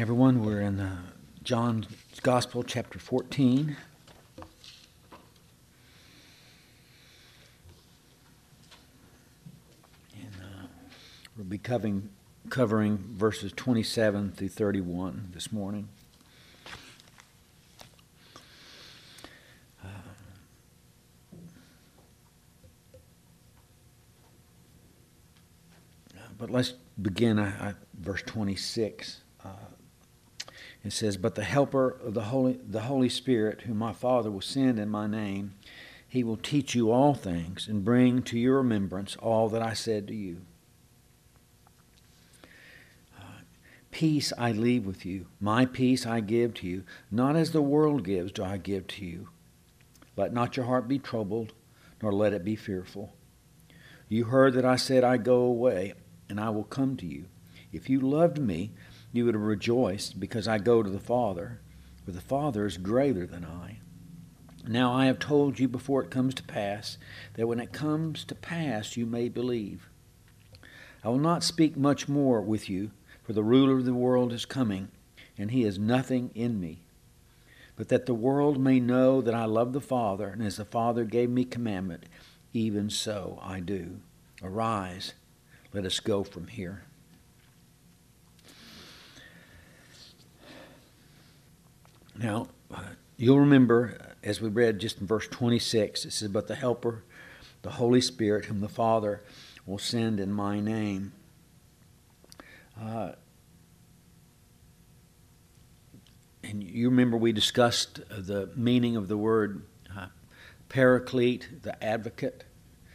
Everyone, we're in John's Gospel, chapter 14. And we'll be covering verses 27 through 31 this morning. But let's begin verse 26. It says, "But the Helper of the Holy Spirit, whom my Father will send in my name, he will teach you all things and bring to your remembrance all that I said to you. Peace I leave with you. My peace I give to you. Not as the world gives do I give to you. Let not your heart be troubled, nor let it be fearful. You heard that I said I go away, and I will come to you. If you loved me, you would have rejoiced because I go to the Father, for the Father is greater than I. Now I have told you before it comes to pass, that when it comes to pass you may believe. I will not speak much more with you, for the ruler of the world is coming, and he has nothing in me. But that the world may know that I love the Father, and as the Father gave me commandment, even so I do. Arise, let us go from here." Now, you'll remember, as we read just in verse 26, it says, "But the Helper, the Holy Spirit, whom the Father will send in my name." And you remember we discussed the meaning of the word paraclete, the advocate.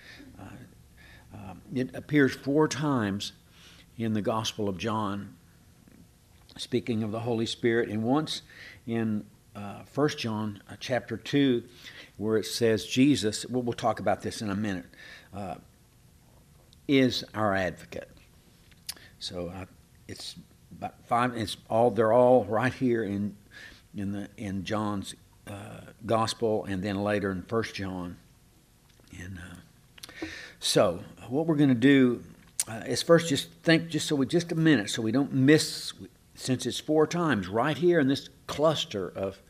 It appears 4 times in the Gospel of John, speaking of the Holy Spirit, and once in 1 John chapter 2, where it says Jesus, we'll talk about this in a minute, is our advocate. So it's about 5. They're all right here in John's Gospel, and then later in 1 John. And so what we're going to do is first just a minute, so we don't miss. Since it's 4 times right here in this cluster of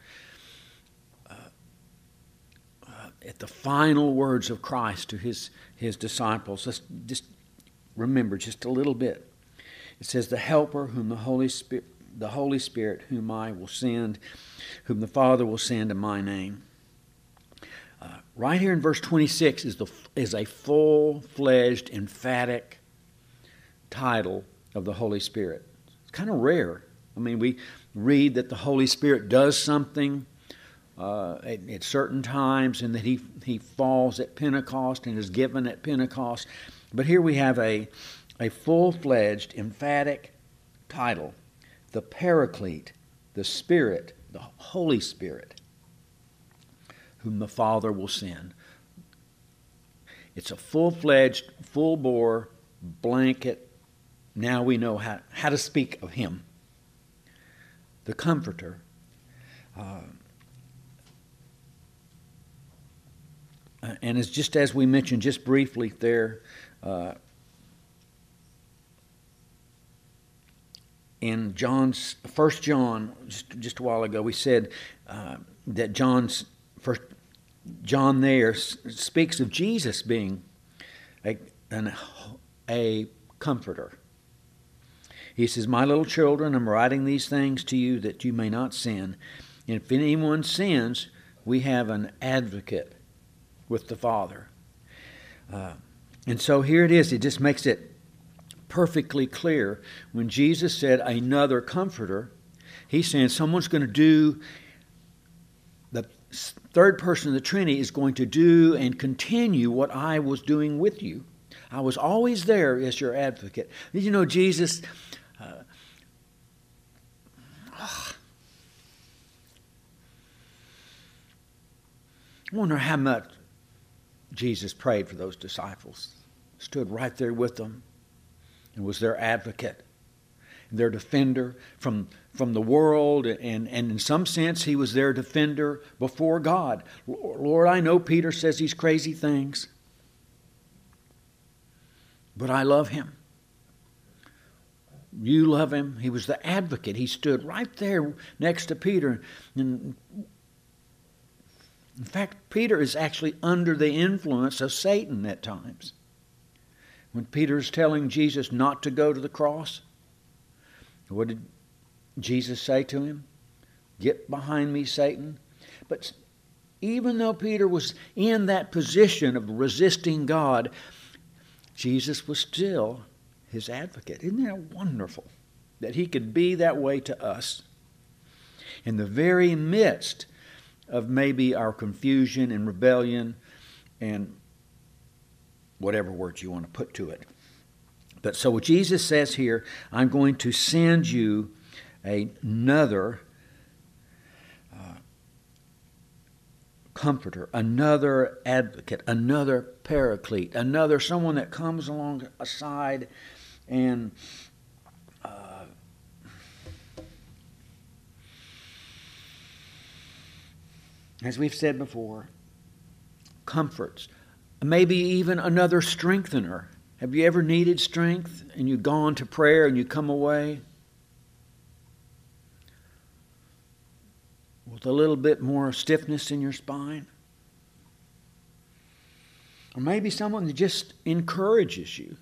at the final words of Christ to his disciples, let's just remember just a little bit. It says, "The Helper, whom the Holy Spirit, whom I will send, whom the Father will send in my name." Right here in verse 26 is a full-fledged, emphatic title of the Holy Spirit. It's kind of rare. I mean, we read that the Holy Spirit does something at certain times, and that he falls at Pentecost and is given at Pentecost. But here we have a full-fledged, emphatic title: the Paraclete, the Spirit, the Holy Spirit, whom the Father will send. It's a full-fledged, full-bore blanket. Now we know how to speak of him. The Comforter. And it's just as we mentioned just briefly there in 1 John, just a while ago, we said that John there speaks of Jesus being a comforter. He says, "My little children, I'm writing these things to you that you may not sin. And if anyone sins, we have an advocate with the Father." And so here it is. It just makes it perfectly clear. When Jesus said another comforter, he's saying someone's going to do, the third person of the Trinity is going to do and continue what I was doing with you. I was always there as your advocate. Did you know Jesus... I wonder how much Jesus prayed for those disciples. Stood right there with them and was their advocate, their defender from the world, and in some sense he was their defender before God. Lord, I know Peter says these crazy things, but I love him. you love him. He was the advocate. He stood right there next to Peter. And in fact, Peter is actually under the influence of Satan at times. When Peter's telling Jesus not to go to the cross, what did Jesus say to him? Get behind me, Satan. But even though Peter was in that position of resisting God, Jesus was still his advocate. Isn't that wonderful? That he could be that way to us. In the very midst of maybe our confusion and rebellion and whatever words you want to put to it. But so Jesus says here, I'm going to send you another comforter, another advocate, another paraclete, another someone that comes alongside and as we've said before, comforts. Maybe even another strengthener. Have you ever needed strength and you've gone to prayer and you come away with a little bit more stiffness in your spine? Or maybe someone that just encourages you.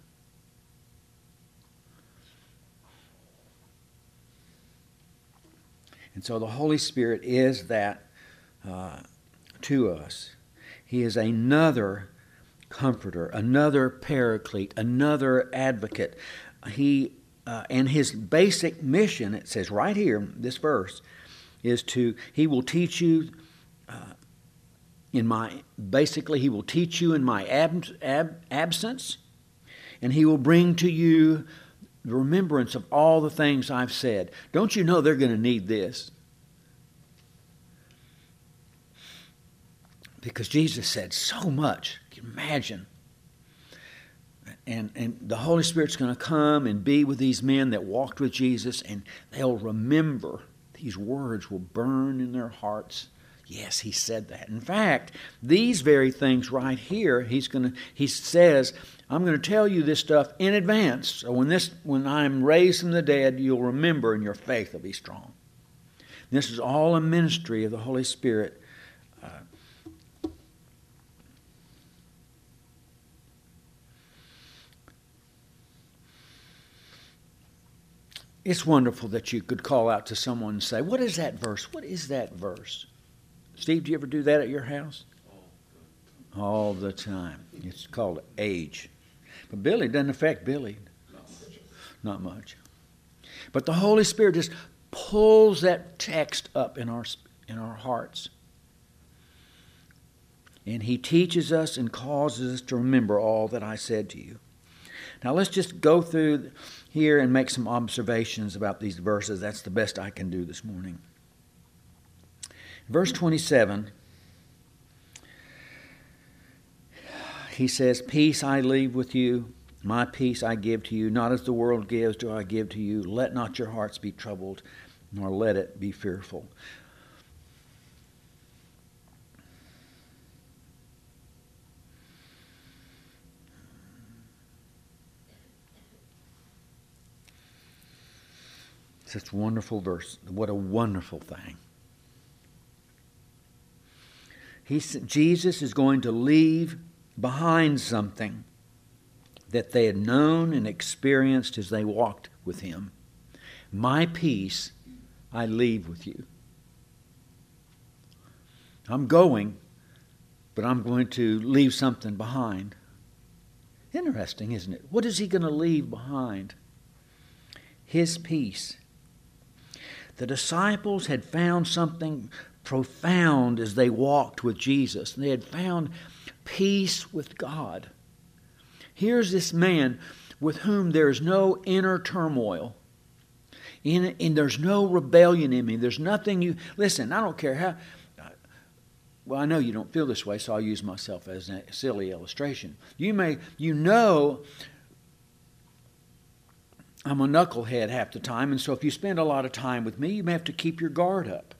And so the Holy Spirit is that to us. He is another comforter, another paraclete, another advocate. And his basic mission, it says right here, this verse, is he will teach you he will teach you in my absence, and he will bring to you the remembrance of all the things I've said. Don't you know they're going to need this? Because Jesus said so much. Can you imagine? And the Holy Spirit's going to come and be with these men that walked with Jesus, and they'll remember. These words will burn in their hearts. Yes, he said that. In fact, these very things right here, he says, I'm going to tell you this stuff in advance. So when I'm raised from the dead, you'll remember and your faith will be strong. This is all a ministry of the Holy Spirit. It's wonderful that you could call out to someone and say, what is that verse? What is that verse? Steve, do you ever do that at your house? All the time. It's called age. But Billy, it doesn't affect Billy. Not much. But the Holy Spirit just pulls that text up in our hearts. And he teaches us and causes us to remember all that I said to you. Now let's just go through here and make some observations about these verses. That's the best I can do this morning. Verse 27, he says, peace I leave with you, my peace I give to you. Not as the world gives do I give to you. Let not your hearts be troubled, nor let it be fearful. Such a wonderful verse. What a wonderful thing. Jesus is going to leave behind something that they had known and experienced as they walked with him. My peace I leave with you. I'm going, but I'm going to leave something behind. Interesting, isn't it? What is he going to leave behind? His peace. The disciples had found something profound as they walked with Jesus. They had found peace with God. Here's this man with whom there's no inner turmoil. And there's no rebellion in me. There's nothing you... Listen, I don't care how... Well, I know you don't feel this way, so I'll use myself as a silly illustration. You know... I'm a knucklehead half the time, and so if you spend a lot of time with me, you may have to keep your guard up.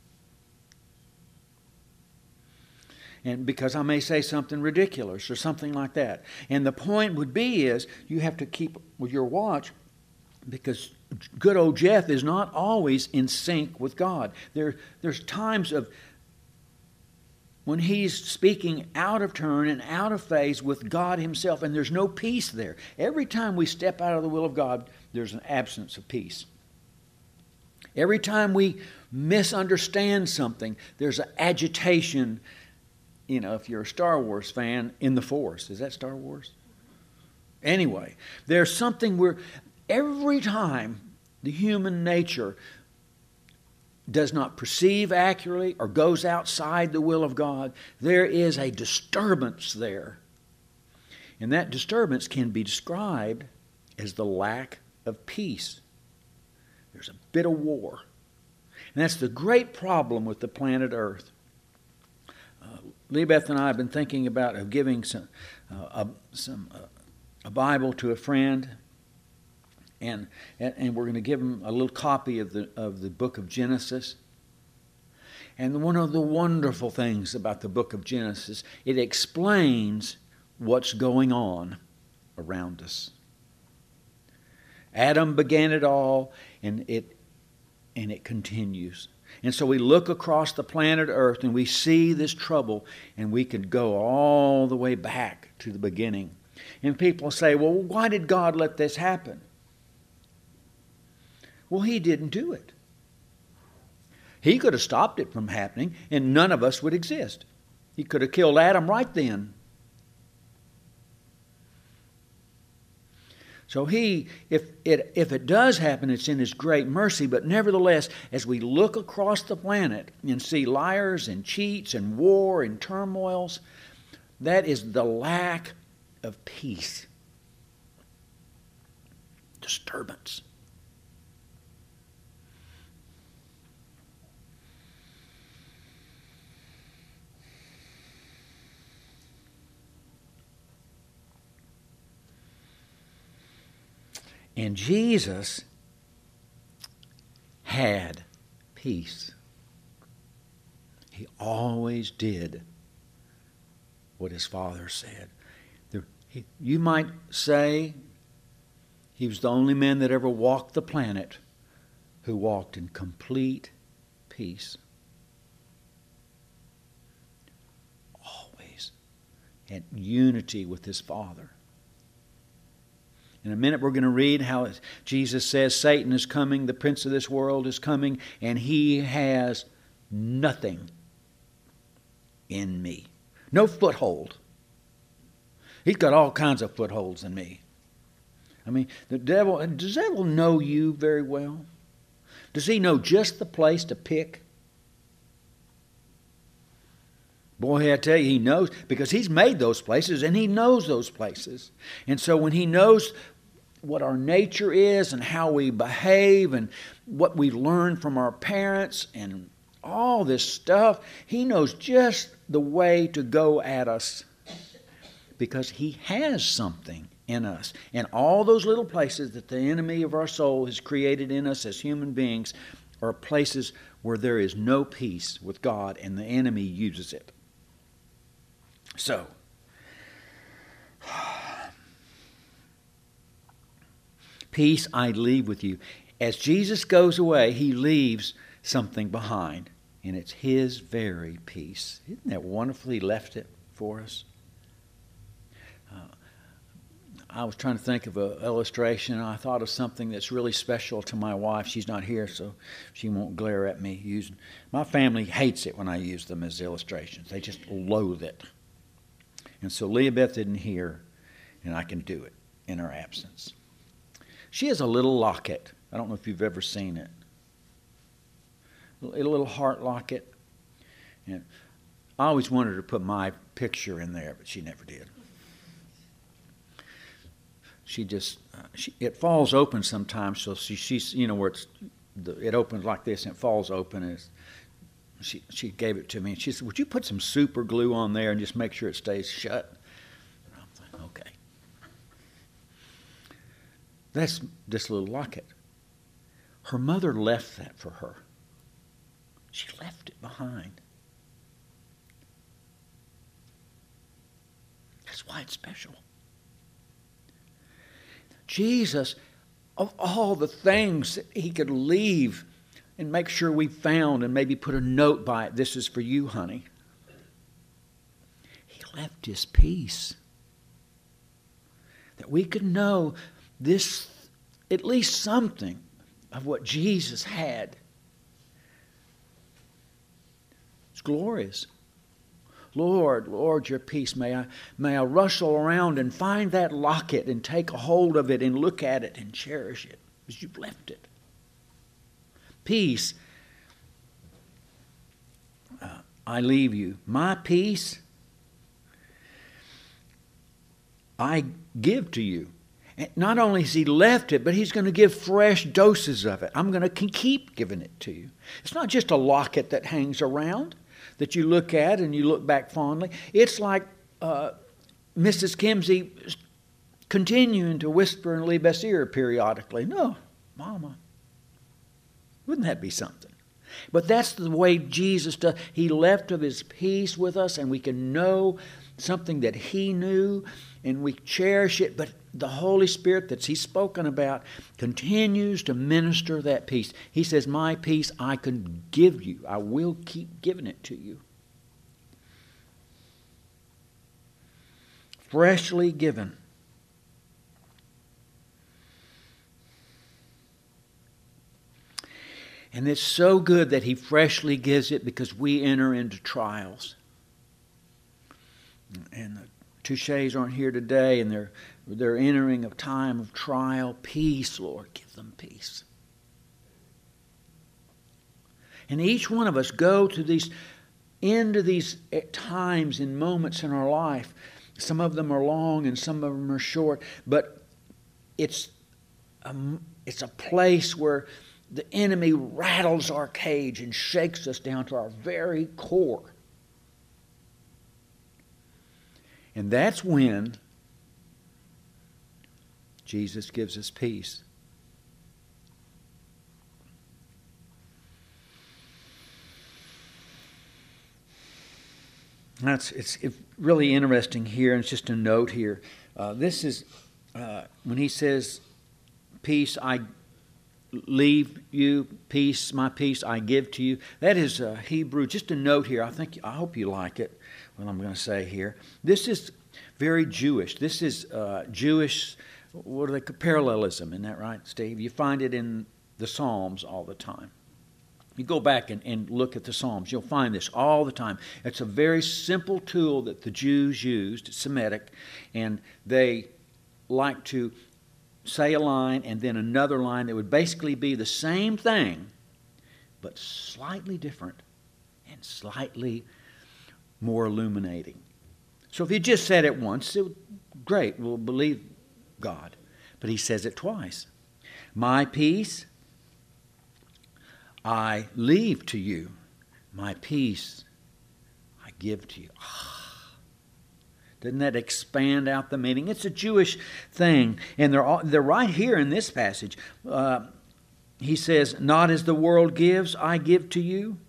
And because I may say something ridiculous or something like that. And the point would be is you have to keep with your watch because good old Jeff is not always in sync with God. There's times of when he's speaking out of turn and out of phase with God himself, and there's no peace there. Every time we step out of the will of God, there's an absence of peace. Every time we misunderstand something, there's an agitation. You know, if you're a Star Wars fan, in the Force. Is that Star Wars? Anyway, there's something where every time the human nature does not perceive accurately or goes outside the will of God, there is a disturbance there. And that disturbance can be described as the lack of peace. There's a bit of war. And that's the great problem with the planet Earth. Leabeth and I have been thinking about giving a Bible to a friend, and we're going to give him a little copy of the book of Genesis. And one of the wonderful things about the book of Genesis, it explains what's going on around us. Adam began it all, and it continues. And so we look across the planet Earth and we see this trouble, and we could go all the way back to the beginning. And people say, well, why did God let this happen? Well, He didn't do it. He could have stopped it from happening and none of us would exist. He could have killed Adam right then. So if it does happen, it's in His great mercy. But nevertheless, as we look across the planet and see liars and cheats and war and turmoils, that is the lack of peace. Disturbance. And Jesus had peace. He always did what His Father said. You might say He was the only man that ever walked the planet who walked in complete peace. Always had unity with His Father. In a minute we're going to read how Jesus says Satan is coming, the prince of this world is coming, and he has nothing in me. No foothold. He's got all kinds of footholds in me. I mean, does the devil know you very well? Does he know just the place to pick? Boy, I tell you, he knows, because he's made those places and he knows those places. And so when he knows what our nature is and how we behave and what we learn from our parents and all this stuff, he knows just the way to go at us, because he has something in us. And all those little places that the enemy of our soul has created in us as human beings are places where there is no peace with God, and the enemy uses it. So, peace I leave with you. As Jesus goes away, He leaves something behind, and it's His very peace. Isn't that wonderful? He left it for us. I was trying to think of an illustration, and I thought of something that's really special to my wife. She's not here, so she won't glare at me using. My family hates it when I use them as illustrations. They just loathe it. And so Leabeth isn't here, and I can do it in her absence. She has a little locket. I don't know if you've ever seen it. A little heart locket. And I always wanted her to put my picture in there, but she never did. She just, it falls open sometimes, so she's, you know, where it opens like this and it falls open. And she gave it to me, and she said, would you put some super glue on there and just make sure it stays shut? And I'm thinking, okay. That's this little locket. Her mother left that for her. She left it behind. That's why it's special. Jesus of all the things that he could leave and make sure we found and maybe put a note by it, this is for you, honey. He left his peace. That we could know this, at least something of what Jesus had. It's glorious. Lord, Lord, your peace. May I rustle around and find that locket and take a hold of it and look at it and cherish it because you've left it. Peace. I leave you. My peace I give to you. And not only has he left it, but he's going to give fresh doses of it. I'm going to keep giving it to you. It's not just a locket that hangs around that you look at and you look back fondly. It's like Mrs. Kimsey continuing to whisper in Liebeth's ear periodically, no, Mama. Wouldn't that be something? But that's the way Jesus does. He left of his peace with us, and we can know something that he knew, and we cherish it. But the Holy Spirit that he's spoken about continues to minister that peace. He says, my peace I can give you. I will keep giving it to you. Freshly given. And it's so good that he freshly gives it because we enter into trials. And the Touches aren't here today, and they're entering a time of trial. Peace, Lord, give them peace. And each one of us go to into these times and moments in our life. Some of them are long and some of them are short, but it's a place where the enemy rattles our cage and shakes us down to our very core. And that's when Jesus gives us peace. It's really interesting here, and it's just a note here. This is when he says, peace I leave you, peace, my peace I give to you. That is Hebrew. Just a note here. I hope you like it, what I'm going to say here. This is very Jewish. This is Jewish, what are they, parallelism, isn't that right, Steve? You find it in the Psalms all the time. You go back and look at the Psalms, you'll find this all the time. It's a very simple tool that the Jews used, it's Semitic, and they like to say a line and then another line that would basically be the same thing, but slightly different and slightly more illuminating. So if he just said it once, great, we'll believe God. But he says it twice. My peace I leave to you. My peace I give to you. Doesn't that expand out the meaning? It's a Jewish thing. And they're right here in this passage. He says, not as the world gives, I give to you.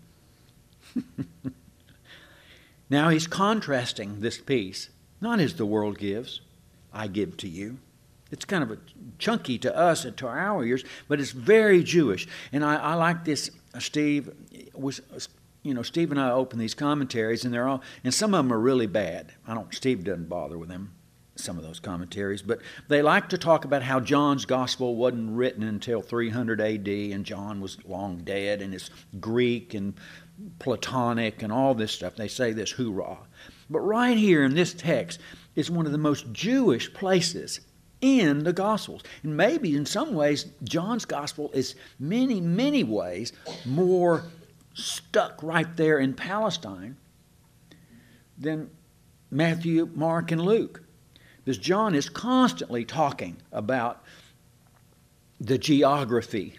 Now he's contrasting this peace. Not as the world gives, I give to you. It's kind of chunky to us and to our ears, but it's very Jewish. And I like this. Steve and I open these commentaries, and and some of them are really bad. Steve doesn't bother with them, some of those commentaries, but they like to talk about how John's gospel wasn't written until 300 AD, and John was long dead, and it's Greek and Platonic and all this stuff. They say this hoorah. But right here in this text is one of the most Jewish places in the Gospels. And maybe in some ways, John's Gospel is many, many ways more stuck right there in Palestine than Matthew, Mark, and Luke. Because John is constantly talking about the geography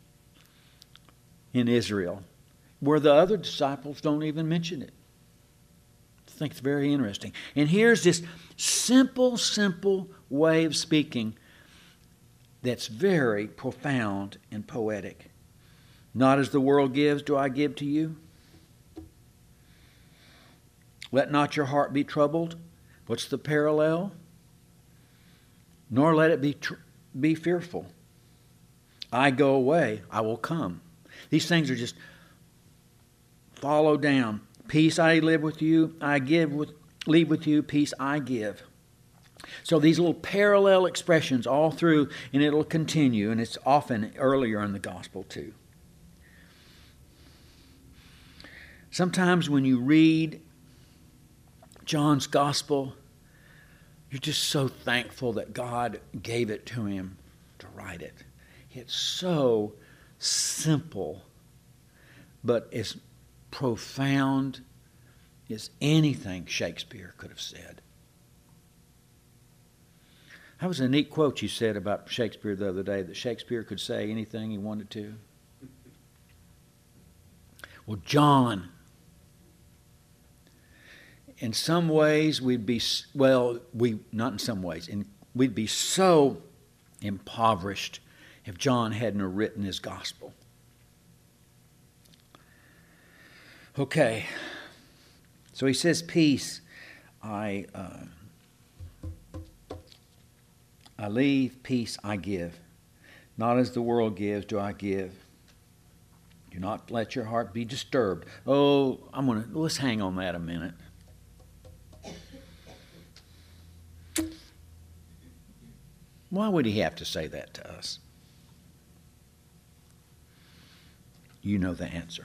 in Israel, where the other disciples don't even mention it. I think it's very interesting. And here's this simple way of speaking that's very profound and poetic. Not as the world gives, do I give to you. Let not your heart be troubled. What's the parallel? Nor let it be fearful. I go away, I will come. These things are just follow down. Peace I live with you, leave with you, peace I give. So these little parallel expressions all through, and it'll continue, and it's often earlier in the gospel too. Sometimes when you read John's gospel, you're just so thankful that God gave it to him to write it. It's so simple, but as profound as anything Shakespeare could have said. That was a neat quote you said about Shakespeare the other day, that Shakespeare could say anything he wanted to. Well, John, in some ways we'd be, not in some ways, we'd be so impoverished if John hadn't written his gospel. Okay, so he says, peace I leave, peace I give. Not as the world gives do I give. Do not let your heart be disturbed. Oh, let's hang on that a minute. Why would he have to say that to us? You know the answer.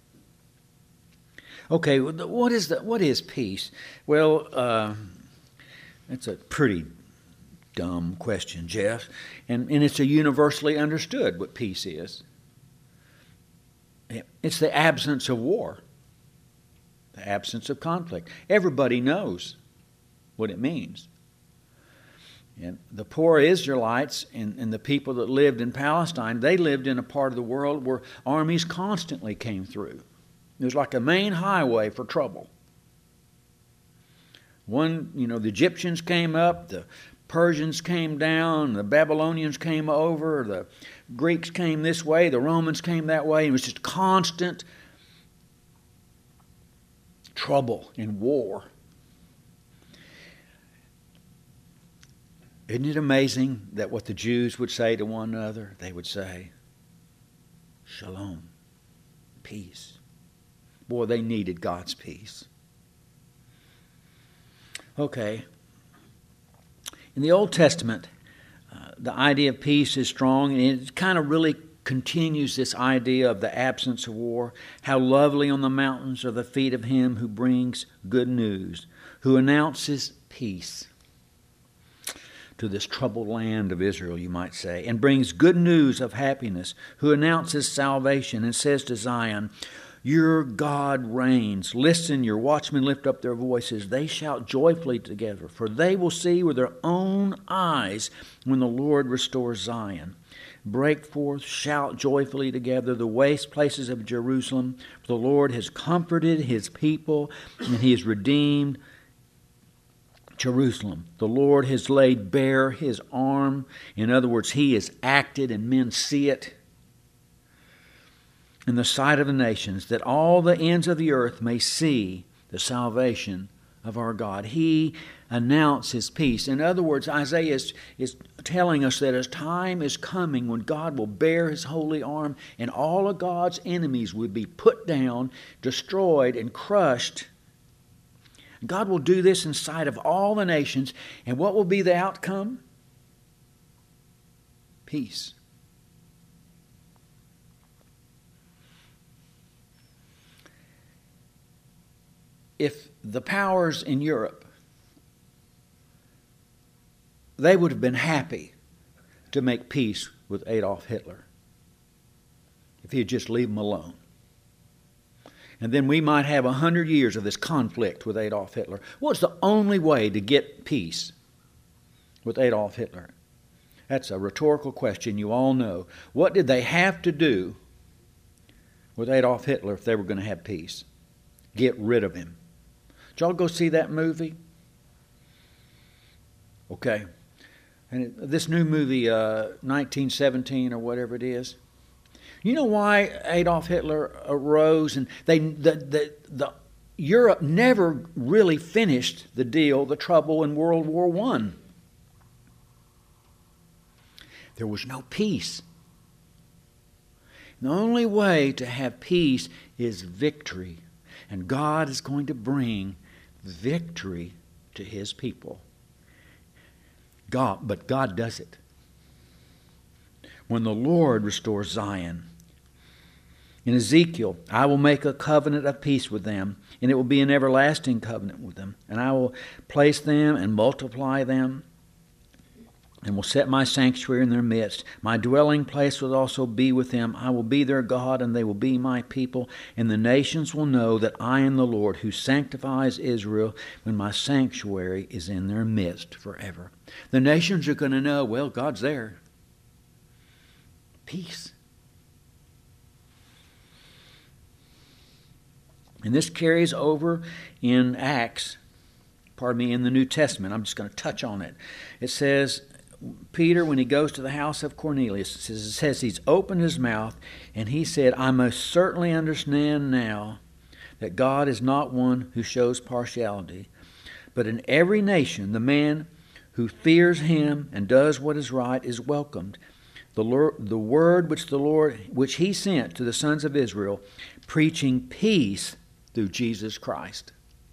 Okay, what is peace? Well, that's a pretty dumb question, Jeff. And it's a universally understood what peace is. It's the absence of war, the absence of conflict. Everybody knows what it means. And the poor Israelites and the people that lived in Palestine, they lived in a part of the world where armies constantly came through. It was like a main highway for trouble. The Egyptians came up, the Persians came down, the Babylonians came over, the Greeks came this way, the Romans came that way. It was just constant trouble and war. Isn't it amazing that what the Jews would say to one another, they would say, Shalom, peace. Boy, they needed God's peace. Okay. In the Old Testament, the idea of peace is strong, and it kind of really continues this idea of the absence of war. How lovely on the mountains are the feet of him who brings good news, who announces peace to this troubled land of Israel, you might say, and brings good news of happiness, who announces salvation and says to Zion, your God reigns. Listen, your watchmen lift up their voices. They shout joyfully together, for they will see with their own eyes when the Lord restores Zion. Break forth, shout joyfully together, the waste places of Jerusalem. For the Lord has comforted his people, and he has redeemed Jerusalem. The Lord has laid bare his arm. In other words, he has acted, and men see it in the sight of the nations, that all the ends of the earth may see the salvation of our God. He announced his peace. In other words, Isaiah is telling us that a time is coming when God will bear his holy arm, and all of God's enemies will be put down, destroyed, and crushed. God will do this in sight of all the nations. And what will be the outcome? Peace. If the powers in Europe, they would have been happy to make peace with Adolf Hitler if he'd just leave him alone. And then we might have 100 years of this conflict with Adolf Hitler. What's the only way to get peace with Adolf Hitler? That's a rhetorical question you all know. What did they have to do with Adolf Hitler if they were going to have peace? Get rid of him. Did y'all go see that movie? Okay. And this new movie, 1917 or whatever it is. You know why Adolf Hitler arose? And Europe never really finished the deal, the trouble in World War I. There was no peace. The only way to have peace is victory. And God is going to bring victory to His people. But God does it. When the Lord restores Zion. In Ezekiel, I will make a covenant of peace with them, and it will be an everlasting covenant with them. And I will place them and multiply them, and will set my sanctuary in their midst. My dwelling place will also be with them. I will be their God, and they will be my people. And the nations will know that I am the Lord, who sanctifies Israel, when my sanctuary is in their midst forever. The nations are going to know, well, God's there. Peace. And this carries over in Acts, in the New Testament. I'm just going to touch on it. It says, Peter, when he goes to the house of Cornelius, it says he's opened his mouth and he said, I most certainly understand now that God is not one who shows partiality, but in every nation the man who fears him and does what is right is welcomed. The word which he sent to the sons of Israel, preaching peace through Jesus Christ.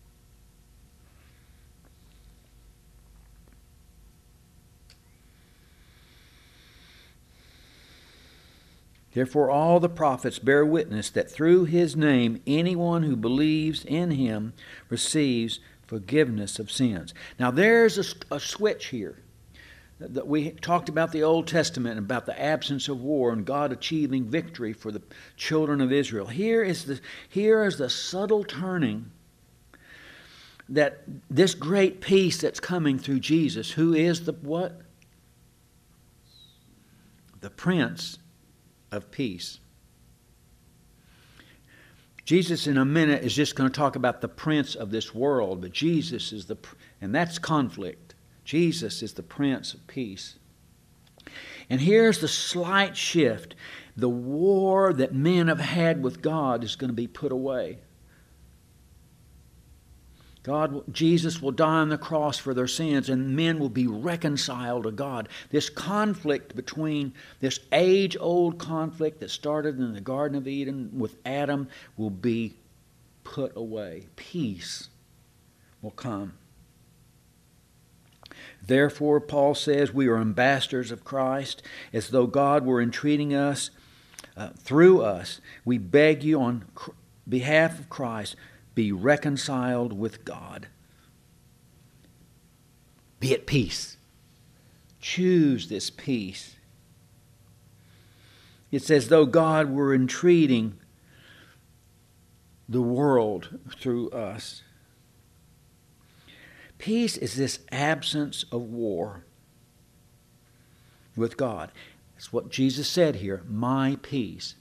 Therefore all the prophets bear witness that through his name anyone who believes in him receives forgiveness of sins. Now there's a switch here. That we talked about the Old Testament, about the absence of war and God achieving victory for the children of Israel. Here is the subtle turning that this great peace that's coming through Jesus, who is the what? The Prince of Peace. Jesus in a minute is just going to talk about the prince of this world, but Jesus is and that's conflict. Jesus is the Prince of Peace. And here's the slight shift. The war that men have had with God is going to be put away. Jesus will die on the cross for their sins, and men will be reconciled to God. This conflict between, this age-old conflict that started in the Garden of Eden with Adam will be put away. Peace will come. Therefore, Paul says, we are ambassadors of Christ, as though God were entreating us through us. We beg you on behalf of Christ, be reconciled with God. Be at peace. Choose this peace. It's as though God were entreating the world through us. Peace is this absence of war with God. That's what Jesus said here, my peace.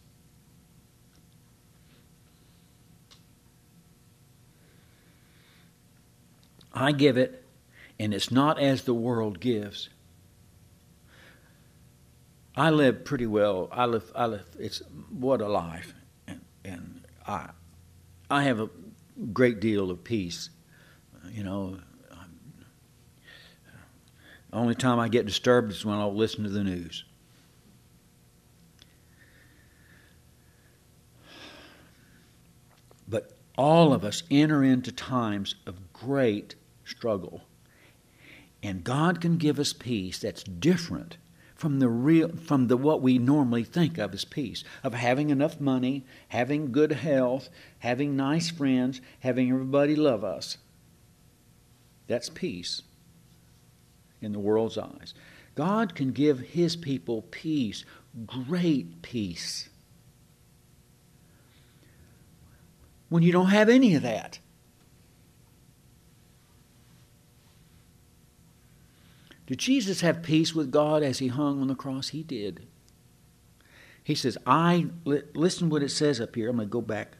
I give it, and it's not as the world gives. I live pretty well. I live. It's what a life, and I have a great deal of peace. You know, the only time I get disturbed is when I'll listen to the news. But all of us enter into times of great struggle. And God can give us peace that's different from what we normally think of as peace, of having enough money, having good health, having nice friends, having everybody love us. That's peace in the world's eyes. God can give His people peace, great peace, when you don't have any of that. Did Jesus have peace with God as He hung on the cross? He did. He says, listen what it says up here. I'm going to go back.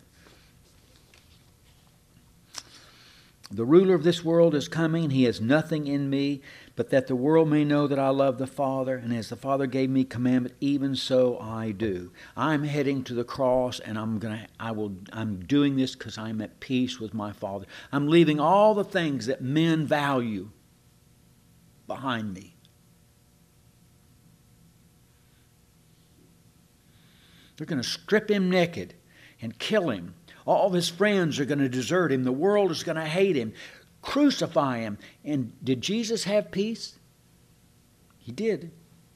The ruler of this world is coming, and he has nothing in me, but that the world may know that I love the Father, and as the Father gave me commandment, even so I do. I'm heading to the cross, and I'm doing this because I'm at peace with my Father. I'm leaving all the things that men value behind me. They're going to strip him naked and kill him. All of his friends are going to desert him. The world is going to hate him, crucify him. And did Jesus have peace? He did.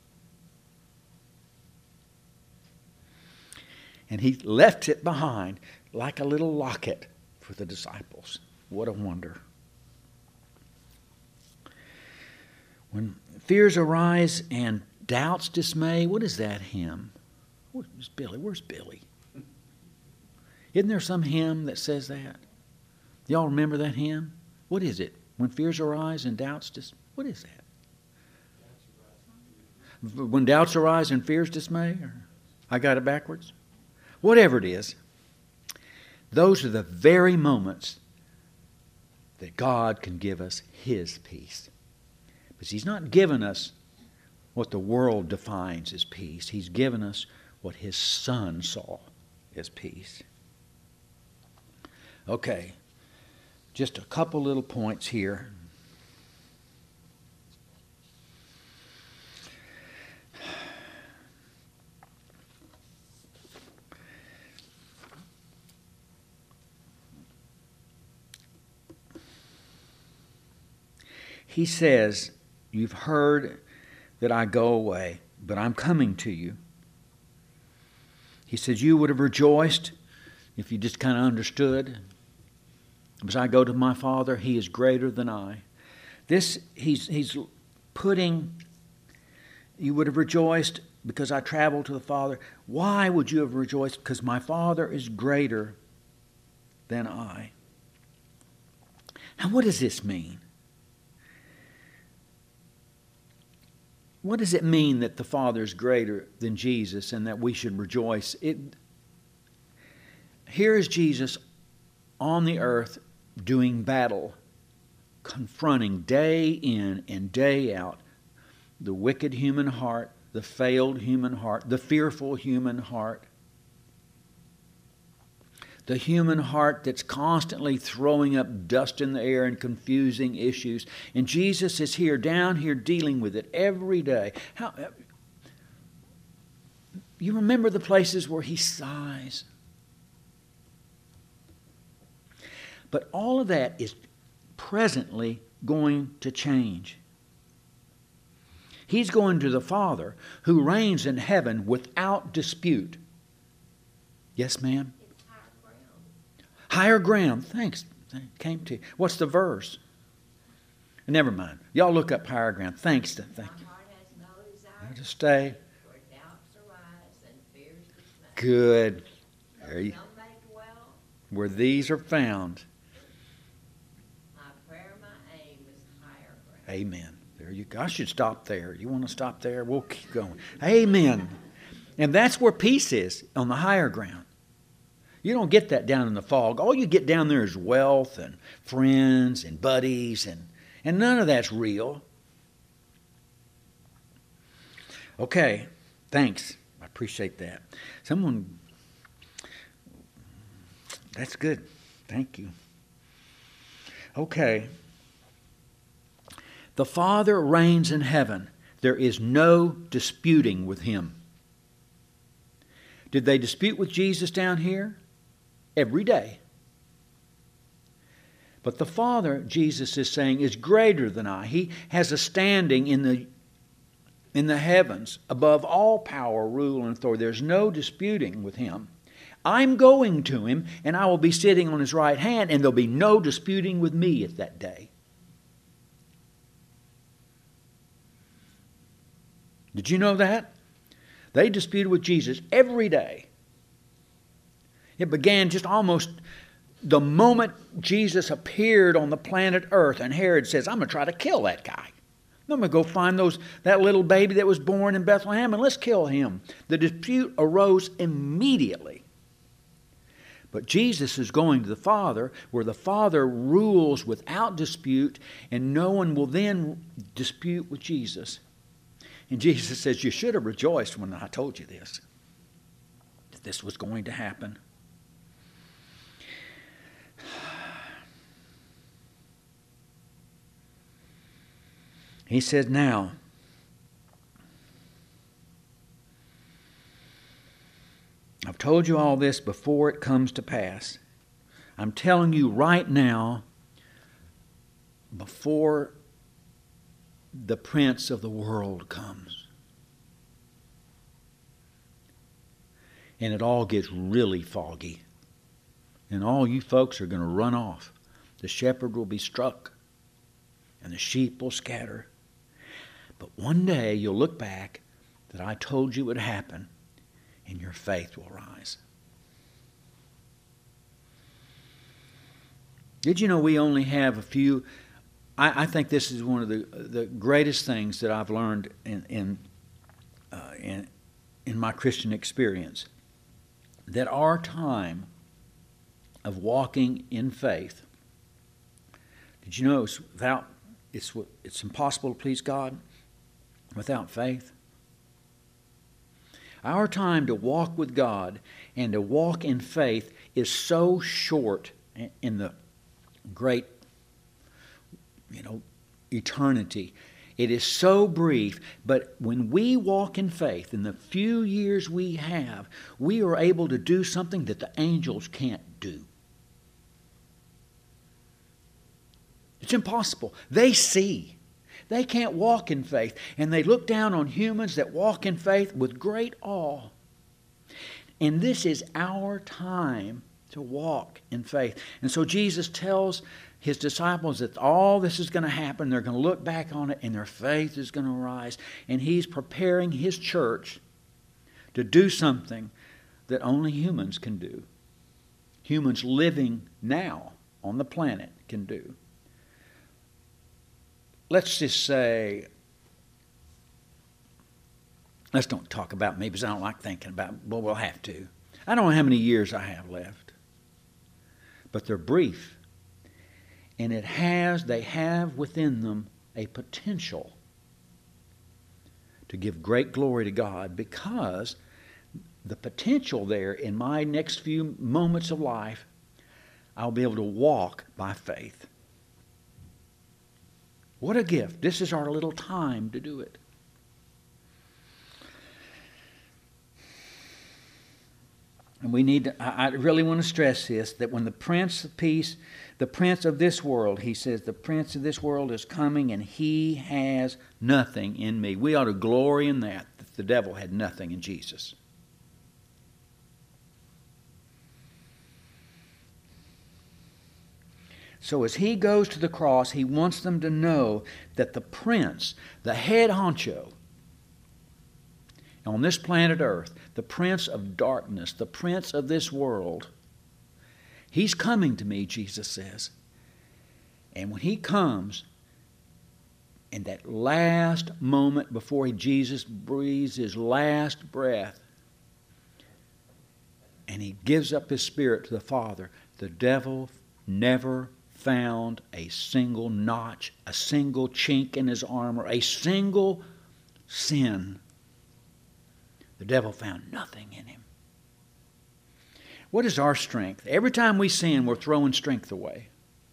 And he left it behind like a little locket for the disciples. What a wonder. When fears arise and doubts dismay, what is that hymn? Where's Billy? Where's Billy? Isn't there some hymn that says that? Y'all remember that hymn? What is it? When fears arise and doubts what is that? When doubts arise and fears dismay? Or, I got it backwards? Whatever it is, those are the very moments that God can give us His peace. Because He's not given us what the world defines as peace. He's given us what His Son saw as peace. Okay, just a couple little points here. He says, you've heard that I go away, but I'm coming to you. He says, you would have rejoiced if you just kind of understood. As I go to my Father, He is greater than I. This, he's putting, you would have rejoiced because I traveled to the Father. Why would you have rejoiced? Because my Father is greater than I. Now, what does this mean? What does it mean that the Father is greater than Jesus and that we should rejoice? Here is Jesus on the earth doing battle, confronting day in and day out the wicked human heart, the failed human heart, the fearful human heart, the human heart that's constantly throwing up dust in the air and confusing issues. And Jesus is down here dealing with it every day. You remember the places where He sighs? But all of that is presently going to change. He's going to the Father who reigns in heaven without dispute. Yes, ma'am? Higher ground. Thanks. Came to you. What's the verse? Never mind. Y'all look up higher ground. Thanks. Thank you. My heart has no desire to stay. where doubts arise and fears dismay. Good. There you, Some may dwell. where these are found. My prayer, my aim is higher ground. Amen. There you go. I should stop there. You want to stop there? We'll keep going. Amen. And that's where peace is, on the higher ground. You don't get that down in the fog. All you get down there is wealth and friends and buddies, and none of that's real. Okay, thanks. I appreciate that. That's good. Thank you. Okay. The Father reigns in heaven. There is no disputing with Him. Did they dispute with Jesus down here? Every day. But the Father, Jesus is saying, is greater than I. He has a standing in the heavens above all power, rule, and authority. There's no disputing with Him. I'm going to Him, and I will be sitting on His right hand, and there'll be no disputing with me at that day. Did you know that? They disputed with Jesus every day. It began just almost the moment Jesus appeared on the planet Earth, and Herod says, I'm going to try to kill that guy. I'm going to go find that little baby that was born in Bethlehem, and let's kill him. The dispute arose immediately. But Jesus is going to the Father, where the Father rules without dispute, and no one will then dispute with Jesus. And Jesus says, you should have rejoiced when I told you this, that this was going to happen. He said, now, I've told you all this before it comes to pass. I'm telling you right now, before the prince of the world comes. And it all gets really foggy. And all you folks are going to run off. The shepherd will be struck. And the sheep will scatter. But one day you'll look back that I told you would happen. And your faith will rise. Did you know we only have a few? I think this is one of the greatest things that I've learned in my Christian experience. That our time of walking in faith. Did you know it's impossible to please God without faith? Our time to walk with God and to walk in faith is so short in the great, eternity. It is so brief, but when we walk in faith, in the few years we have, we are able to do something that the angels can't do. It's impossible. They see. They can't walk in faith. And they look down on humans that walk in faith with great awe. And this is our time to walk in faith. And so Jesus tells his disciples that all this is going to happen. They're going to look back on it and their faith is going to rise. And he's preparing his church to do something that only humans can do. Humans living now on the planet can do. Let's just say, let's don't talk about me because I don't like thinking about it, but we'll have to. I don't know how many years I have left, but they're brief. And they have within them a potential to give great glory to God, because the potential there in my next few moments of life, I'll be able to walk by faith. What a gift. This is our little time to do it. And we need to, I really want to stress this, that when the Prince of Peace, the Prince of this world, he says, the Prince of this world is coming and he has nothing in me. We ought to glory in that the devil had nothing in Jesus. So as he goes to the cross, he wants them to know that the prince, the head honcho on this planet Earth, the prince of darkness, the prince of this world, he's coming to me, Jesus says. And when he comes, in that last moment before Jesus breathes his last breath, and he gives up his spirit to the Father, the devil never found a single notch, a single chink in his armor, a single sin. The devil found nothing in him. What is our strength? Every time we sin, we're throwing strength away.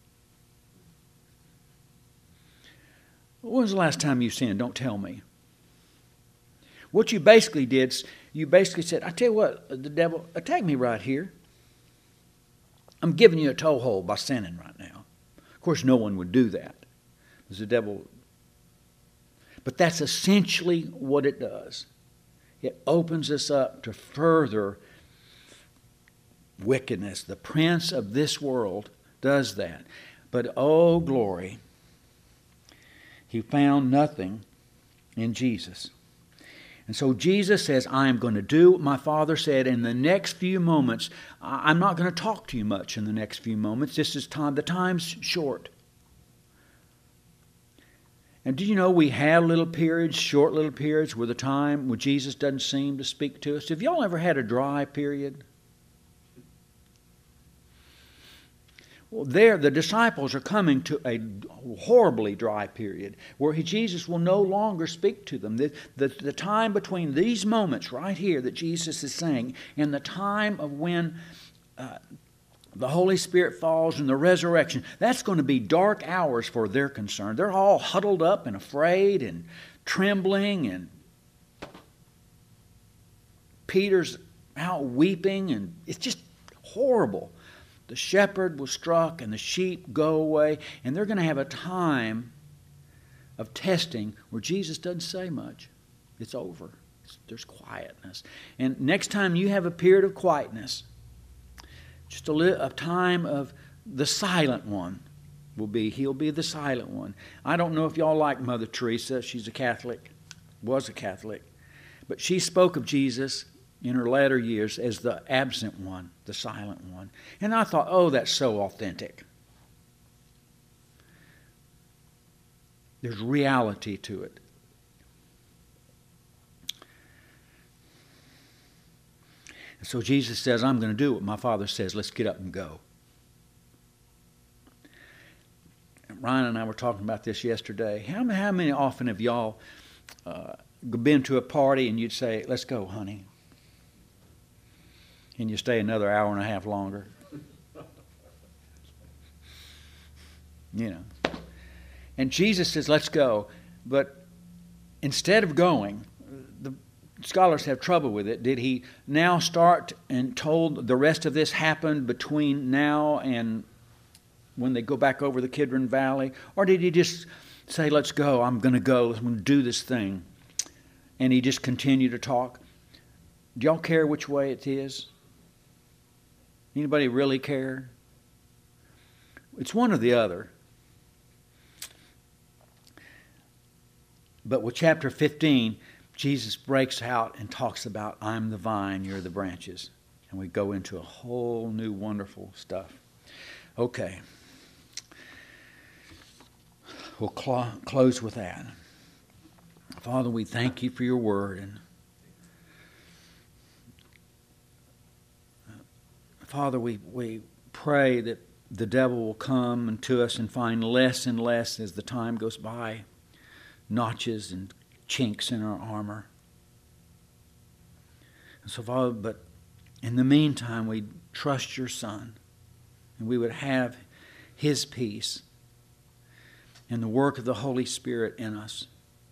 When was the last time you sinned? Don't tell me. What you basically did, you basically said, I tell you what, the devil, attack me right here. I'm giving you a toehold by sinning right now. Of course, no one would do that. Because the devil... But that's essentially what it does. It opens us up to further wickedness. The prince of this world does that. But oh, glory, he found nothing in Jesus. And so Jesus says, I am going to do what my Father said. In the next few moments, I'm not going to talk to you much in the next few moments. This is time. The time's short. And do you know we have little periods, short little periods, where Jesus doesn't seem to speak to us? Have y'all ever had a dry period? Well, there, the disciples are coming to a horribly dry period where Jesus will no longer speak to them. The time between these moments right here that Jesus is saying and the time of when the Holy Spirit falls and the resurrection, that's going to be dark hours for their concern. They're all huddled up and afraid and trembling, and Peter's out weeping, and it's just horrible. The shepherd was struck and the sheep go away, and they're going to have a time of testing where Jesus doesn't say much. It's over. There's quietness. And next time you have a period of quietness, just a time of the silent one he'll be the silent one. I don't know if y'all like Mother Teresa. She's a Catholic, was a Catholic. But she spoke of Jesus in her latter years as the absent one, the silent one. And I thought, oh, that's so authentic. There's reality to it. And so Jesus says, I'm going to do what my Father says. Let's get up and go. And Ryan and I were talking about this yesterday. How many often have y'all been to a party and you'd say, let's go, honey? And you stay another hour and a half longer? You know. And Jesus says, let's go. But instead of going, the scholars have trouble with it. Did he now start and told the rest of this happened between now and when they go back over the Kidron Valley? Or did he just say, let's go, I'm going to go, I'm going to do this thing? And he just continued to talk? Do y'all care which way it is? Anybody really care? It's one or the other. But with chapter 15, Jesus breaks out and talks about, I'm the vine, you're the branches. And we go into a whole new wonderful stuff. Okay. We'll close with that. Father, we thank you for your word. And Father, we pray that the devil will come to us and find less and less as the time goes by, notches and chinks in our armor. And so, Father, but in the meantime, we trust your Son, and we would have his peace and the work of the Holy Spirit in us.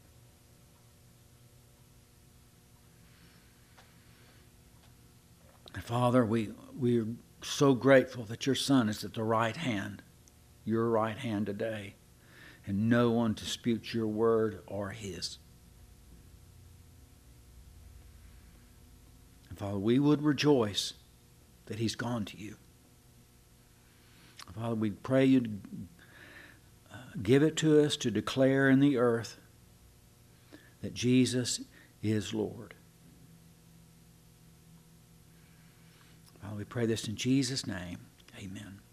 And Father, we are so grateful that your Son is at the right hand, your right hand today, and no one disputes your word or his. And Father, we would rejoice that he's gone to you. Father, we pray you'd give it to us to declare in the earth that Jesus is Lord. Father, we pray this in Jesus' name. Amen.